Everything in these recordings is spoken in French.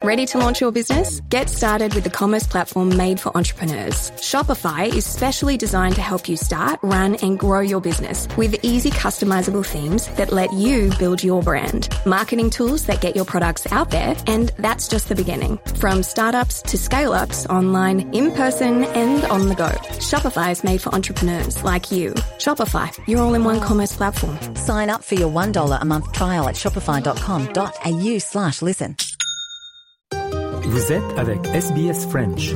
Ready to launch your business? Get started with the commerce platform made for entrepreneurs. Shopify is specially designed to help you start, run, and grow your business with easy customizable themes that let you build your brand, marketing tools that get your products out there, and that's just the beginning. From startups to scale-ups, online, in person, and on the go. Shopify is made for entrepreneurs like you. Shopify, your all-in-one commerce platform. Sign up for your $1 a month trial at shopify.com.au/listen. Vous êtes avec SBS French.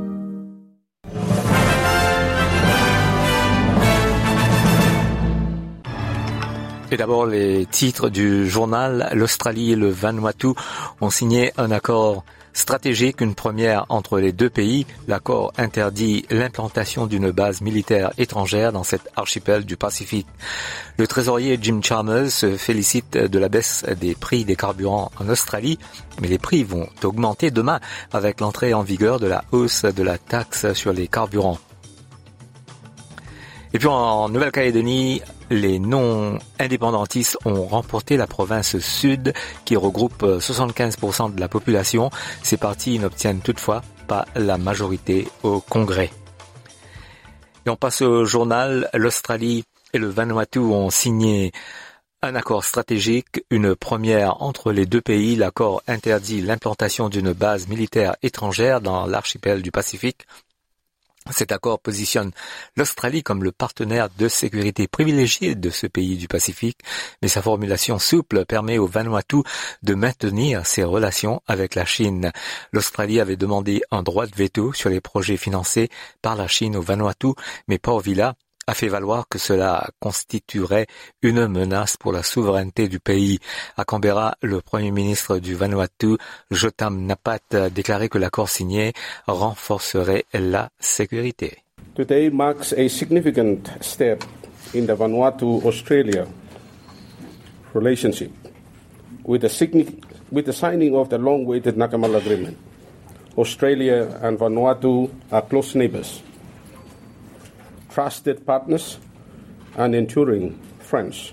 Et d'abord, les titres du journal. L'Australie et le Vanuatu ont signé un accord stratégique, une première entre les deux pays. L'accord interdit l'implantation d'une base militaire étrangère dans cet archipel du Pacifique. Le trésorier Jim Chalmers se félicite de la baisse des prix des carburants en Australie, mais les prix vont augmenter demain avec l'entrée en vigueur de la hausse de la taxe sur les carburants. Et puis en Nouvelle-Calédonie, les non-indépendantistes ont remporté la province sud qui regroupe 75% de la population. Ces partis n'obtiennent toutefois pas la majorité au Congrès. Et on passe au journal. L'Australie et le Vanuatu ont signé un accord stratégique, une première entre les deux pays. L'accord interdit l'implantation d'une base militaire étrangère dans l'archipel du Pacifique. Cet accord positionne l'Australie comme le partenaire de sécurité privilégié de ce pays du Pacifique, mais sa formulation souple permet au Vanuatu de maintenir ses relations avec la Chine. L'Australie avait demandé un droit de veto sur les projets financés par la Chine au Vanuatu, mais Port Vila a fait valoir que cela constituerait une menace pour la souveraineté du pays. À Canberra, le Premier ministre du Vanuatu, Jotam Napat, a déclaré que l'accord signé renforcerait la sécurité. Today marks a significant step in the Vanuatu-Australia relationship with the signing of the long-awaited Nakamal Agreement. Australia and Vanuatu are close neighbors, trusted partners and enduring friends.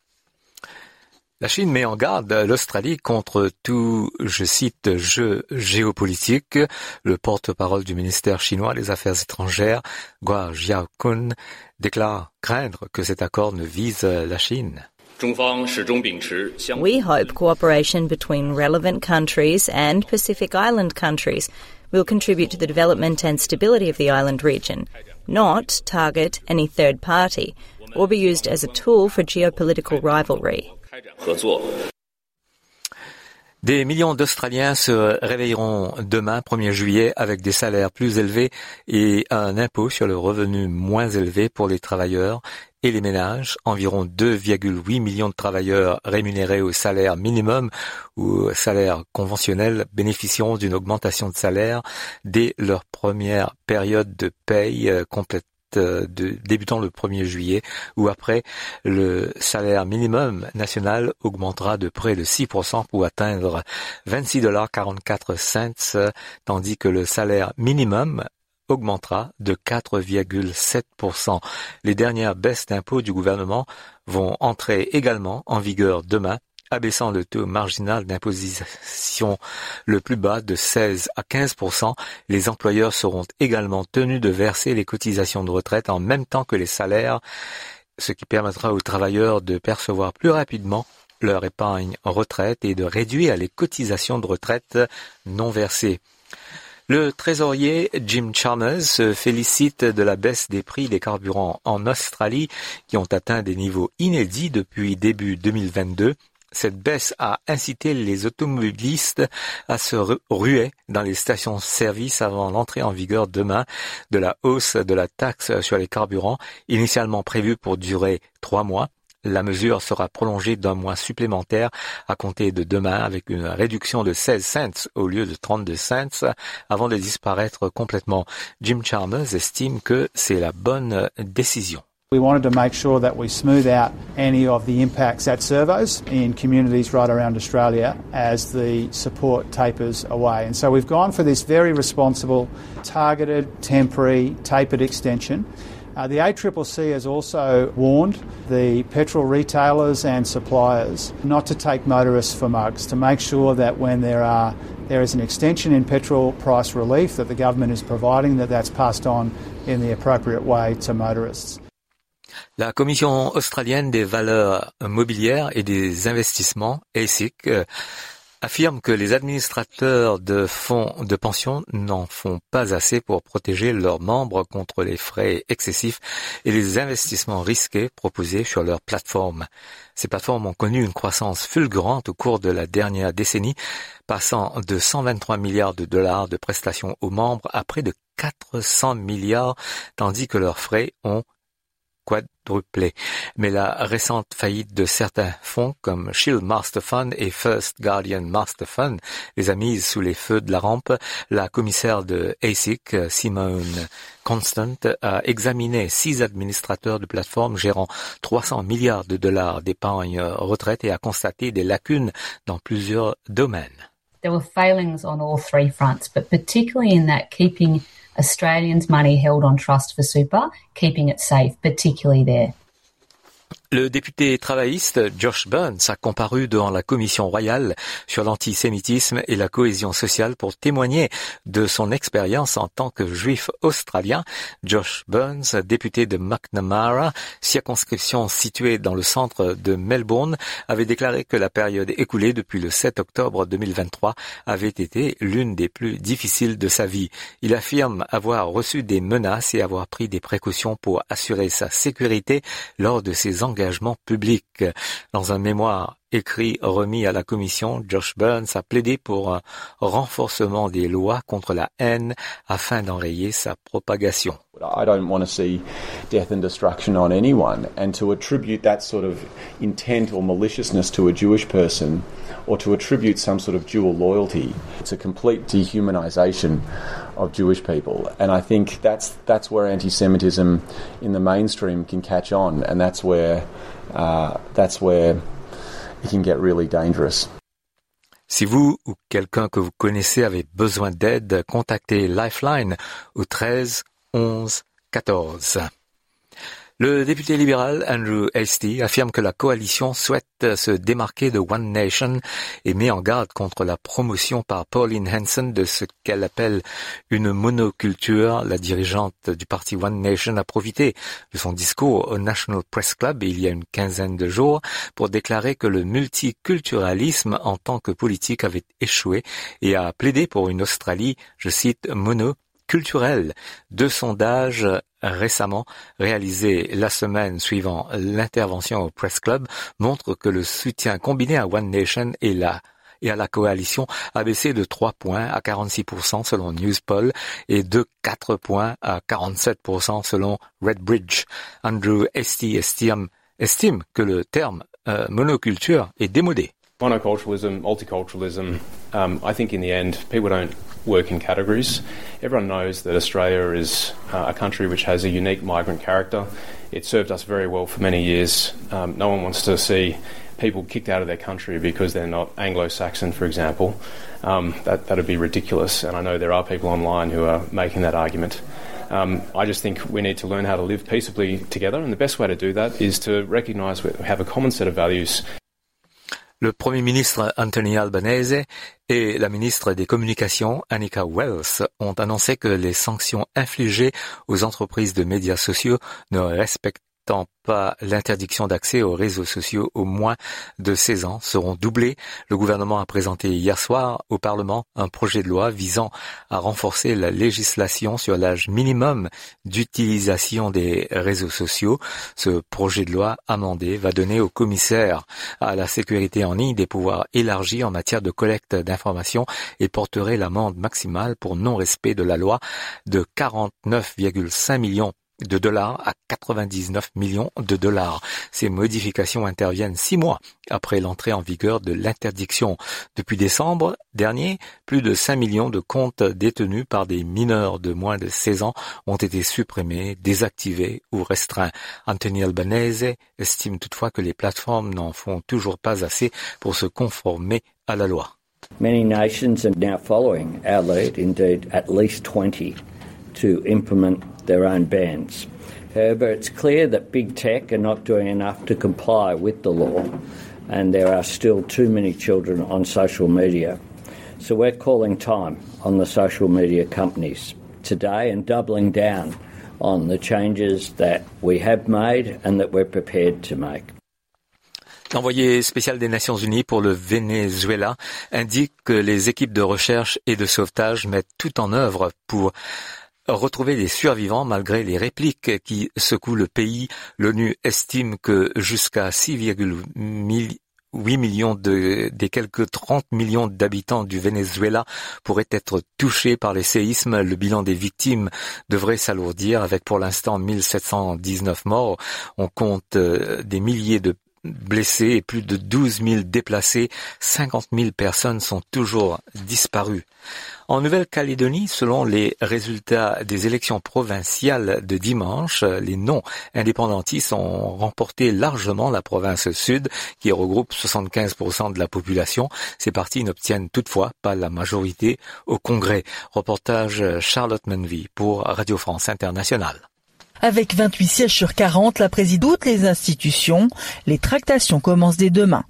La Chine met en garde l'Australie contre tout, je cite, jeu géopolitique. Le porte-parole du ministère chinois des Affaires étrangères, Guo Jiakun, déclare craindre que cet accord ne vise la Chine. We hope cooperation between relevant countries and Pacific Island countries will contribute to the development and stability of the island region, not target any third party or be used as a tool for geopolitical rivalry. Des millions d'Australiens se réveilleront demain, 1er juillet, avec des salaires plus élevés et un impôt sur le revenu moins élevé pour les travailleurs et les ménages. Environ 2,8 millions de travailleurs rémunérés au salaire minimum ou au salaire conventionnel bénéficieront d'une augmentation de salaire dès leur première période de paye complète débutant le 1er juillet, où après le salaire minimum national augmentera de près de 6% pour atteindre $26,44, tandis que le salaire minimum augmentera de 4,7%. Les dernières baisses d'impôts du gouvernement vont entrer également en vigueur demain, abaissant le taux marginal d'imposition le plus bas de 16 à 15%. Les employeurs seront également tenus de verser les cotisations de retraite en même temps que les salaires, ce qui permettra aux travailleurs de percevoir plus rapidement leur épargne en retraite et de réduire les cotisations de retraite non versées. Le trésorier Jim Chalmers se félicite de la baisse des prix des carburants en Australie qui ont atteint des niveaux inédits depuis début 2022. Cette baisse a incité les automobilistes à se ruer dans les stations-service avant l'entrée en vigueur demain de la hausse de la taxe sur les carburants, initialement prévue pour durer 3 mois. La mesure sera prolongée d'un mois supplémentaire à compter de demain avec une réduction de 16 cents au lieu de 32 cents avant de disparaître complètement. Jim Chalmers estime que c'est la bonne décision. We wanted to make sure that we smooth out any of the impacts at servos in communities right around Australia as the support tapers away. And so we've gone for this very responsible, targeted, temporary, tapered extension The ACCC has also warned the petrol retailers and suppliers not to take motorists for mugs, to make sure that when there is an extension in petrol price relief that the government is providing, that's passed on in the appropriate way to motorists. La Commission australienne des valeurs mobilières et des investissements, ASIC, affirme que les administrateurs de fonds de pension n'en font pas assez pour protéger leurs membres contre les frais excessifs et les investissements risqués proposés sur leurs plateformes. Ces plateformes ont connu une croissance fulgurante au cours de la dernière décennie, passant de 123 milliards de dollars de prestations aux membres à près de 400 milliards, tandis que leurs frais ont quadruplé. Mais la récente faillite de certains fonds comme Shield Master Fund et First Guardian Master Fund les a mises sous les feux de la rampe. La commissaire de ASIC, Simone Constant, a examiné 6 administrateurs de plateformes gérant 300 milliards de dollars d'épargne retraite et a constaté des lacunes dans plusieurs domaines. There were failings on all 3 fronts, but particularly in that keeping Australians' money held on trust for super, keeping it safe, particularly there. Le député travailliste Josh Burns a comparu devant la commission royale sur l'antisémitisme et la cohésion sociale pour témoigner de son expérience en tant que juif australien. Josh Burns, député de Macnamara, circonscription située dans le centre de Melbourne, avait déclaré que la période écoulée depuis le 7 octobre 2023 avait été l'une des plus difficiles de sa vie. Il affirme avoir reçu des menaces et avoir pris des précautions pour assurer sa sécurité lors de ses engagements publics. Dans un mémoire écrit remis à la commission, Josh Burns a plaidé pour un renforcement des lois contre la haine afin d'enrayer sa propagation. I don't want to see death and destruction on anyone, and to attribute that sort of intent or maliciousness to a Jewish person or to attribute some sort of dual loyalty, it's a complete dehumanization of Jewish people. And I think that's where anti-Semitism in the mainstream can catch on, and that's where it can get really dangerous. Si vous ou quelqu'un que vous connaissez avez besoin d'aide, contactez Lifeline au 13 11 14. Le député libéral Andrew Hastie affirme que la coalition souhaite se démarquer de One Nation et met en garde contre la promotion par Pauline Hanson de ce qu'elle appelle une monoculture. La dirigeante du parti One Nation a profité de son discours au National Press Club il y a une quinzaine de jours pour déclarer que le multiculturalisme en tant que politique avait échoué et a plaidé pour une Australie, je cite, monoculturelle. 2 sondages récemment réalisés la semaine suivant l'intervention au Press Club montrent que le soutien combiné à One Nation et à la coalition a baissé de 3 points à 46% selon Newspoll et de 4 points à 47% selon Redbridge. Andrew Hastie estime que le terme monoculture est démodé. Monoculturalism, multiculturalism, I think in the end people don't work in categories. Everyone knows that Australia is a country which has a unique migrant character. It served us very well for many years. No one wants to see people kicked out of their country because they're not Anglo-Saxon, for example. That'd be ridiculous, and I know there are people online who are making that argument. I just think we need to learn how to live peaceably together, and the best way to do that is to recognise we have a common set of values. Le Premier ministre Anthony Albanese et la ministre des Communications Anika Wells ont annoncé que les sanctions infligées aux entreprises de médias sociaux ne respectant pas l'interdiction d'accès aux réseaux sociaux aux moins de 16 ans seront doublées. Le gouvernement a présenté hier soir au Parlement un projet de loi visant à renforcer la législation sur l'âge minimum d'utilisation des réseaux sociaux. Ce projet de loi amendé va donner au commissaire à la sécurité en ligne des pouvoirs élargis en matière de collecte d'informations et porterait l'amende maximale pour non-respect de la loi de 49,5 millions de dollars à 99 millions de dollars. Ces modifications interviennent 6 mois après l'entrée en vigueur de l'interdiction. Depuis décembre dernier, plus de 5 millions de comptes détenus par des mineurs de moins de 16 ans ont été supprimés, désactivés ou restreints. Anthony Albanese estime toutefois que les plateformes n'en font toujours pas assez pour se conformer à la loi. Many nations are now following our lead, indeed at least 20, to implement their own bans. However, it's clear that big tech are not doing enough to comply with the law, and there are still too many children on social media. So we're calling time on the social media companies today and doubling down on the changes that we have made and that we're prepared to make. L'envoyé spécial des Nations Unies pour le Venezuela indique que les équipes de recherche et de sauvetage mettent tout en œuvre pour retrouver les survivants malgré les répliques qui secouent le pays. L'ONU estime que jusqu'à 6,8 millions des quelques 30 millions d'habitants du Venezuela pourraient être touchés par les séismes. Le bilan des victimes devrait s'alourdir avec pour l'instant 1719 morts. On compte des milliers de blessés et plus de 12 000 déplacés. 50 000 personnes sont toujours disparues. En Nouvelle-Calédonie, selon les résultats des élections provinciales de dimanche, les non-indépendantistes ont remporté largement la province sud, qui regroupe 75% de la population. Ces partis n'obtiennent toutefois pas la majorité au Congrès. Reportage Charlotte Menvy pour Radio France Internationale. Avec 28 sièges sur 40, la présidente toutes les institutions. Les tractations commencent dès demain.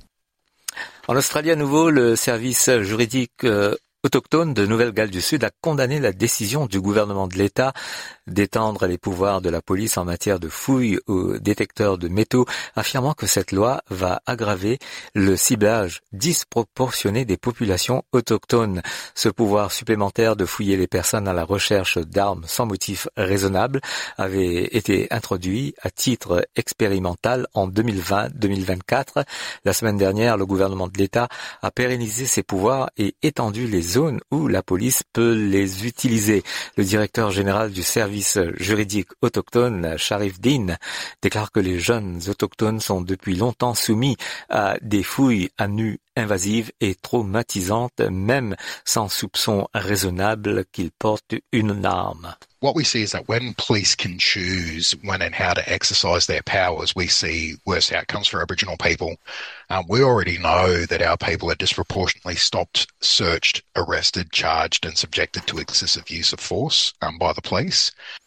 En Australie, à nouveau, le service juridique autochtone de Nouvelle-Galles du Sud a condamné la décision du gouvernement de l'État d'étendre les pouvoirs de la police en matière de fouilles aux détecteurs de métaux, affirmant que cette loi va aggraver le ciblage disproportionné des populations autochtones. Ce pouvoir supplémentaire de fouiller les personnes à la recherche d'armes sans motif raisonnable avait été introduit à titre expérimental en 2020-2024. La semaine dernière, le gouvernement de l'État a pérennisé ses pouvoirs et étendu les zones où la police peut les utiliser. Le directeur général du service juridique autochtone, Sharif Dean, déclare que les jeunes autochtones sont depuis longtemps soumis à des fouilles à nu invasives et traumatisantes, même sans soupçon raisonnable qu'ils portent une arme. What we see is that when police can choose when and how to exercise their powers, we see worse outcomes for Aboriginal people. We already know that our people are disproportionately stopped, searched, arrested, charged and subjected to excessive use of force by the police.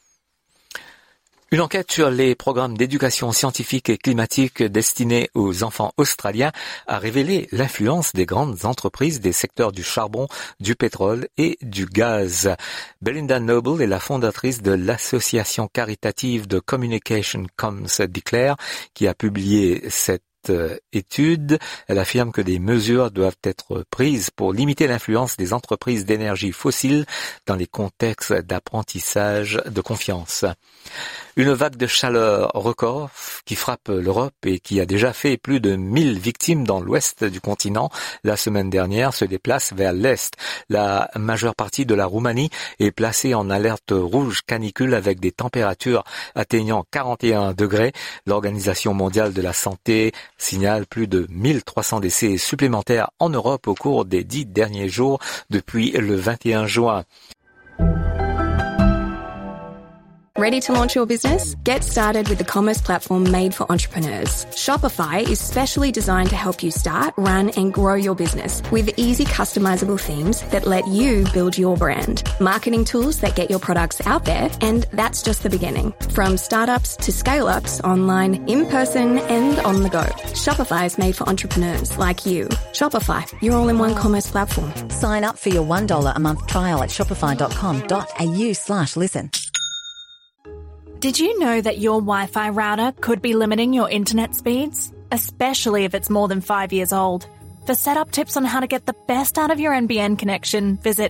Une enquête sur les programmes d'éducation scientifique et climatique destinés aux enfants australiens a révélé l'influence des grandes entreprises des secteurs du charbon, du pétrole et du gaz. Belinda Noble est la fondatrice de l'association caritative de Communication Comes Declare qui a publié cette étude. Elle affirme que des mesures doivent être prises pour limiter l'influence des entreprises d'énergie fossile dans les contextes d'apprentissage de confiance. Une vague de chaleur record qui frappe l'Europe et qui a déjà fait plus de 1000 victimes dans l'ouest du continent la semaine dernière se déplace vers l'est. La majeure partie de la Roumanie est placée en alerte rouge canicule avec des températures atteignant 41 degrés. L'Organisation mondiale de la santé signale plus de 1300 décès supplémentaires en Europe au cours des 10 derniers jours depuis le 21 juin. Ready to launch your business? Get started with the commerce platform made for entrepreneurs. Shopify is specially designed to help you start, run, and grow your business with easy customizable themes that let you build your brand. Marketing tools that get your products out there, and that's just the beginning. From startups to scale-ups, online, in person, and on the go. Shopify is made for entrepreneurs like you. Shopify, your all-in-one commerce platform. Sign up for your $1 a month trial at shopify.com.au/listen. Did you know that your Wi-Fi router could be limiting your internet speeds? Especially if it's more than 5 years old. For setup tips on how to get the best out of your NBN connection, visit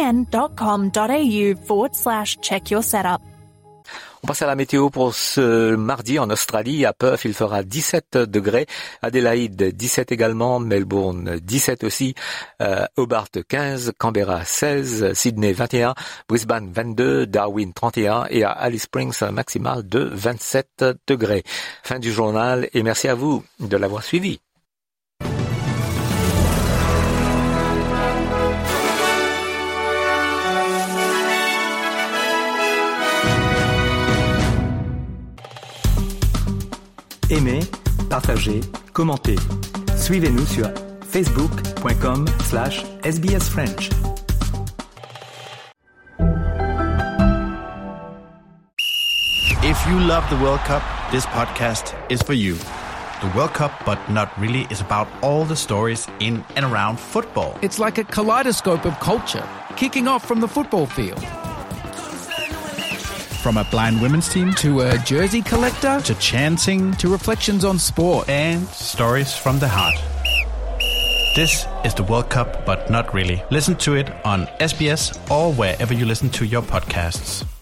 nbn.com.au/check your setup. On passe à la météo pour ce mardi en Australie. À Perth, il fera 17 degrés. Adélaïde, 17 également. Melbourne, 17 aussi. Hobart, 15. Canberra, 16. Sydney, 21. Brisbane, 22. Darwin, 31. Et à Alice Springs, un maximal de 27 degrés. Fin du journal et merci à vous de l'avoir suivi. Aimez, partagez, commentez. Suivez-nous sur facebook.com/SBS French. If If you love the World Cup, this podcast is for you. The World Cup, but not really, is about all the stories in and around football. It's like a kaleidoscope of culture, kicking off from the football field. From a blind women's team to a jersey collector to chanting to reflections on sport and stories from the heart. This is the World Cup, but not really. Listen to it on SBS or wherever you listen to your podcasts.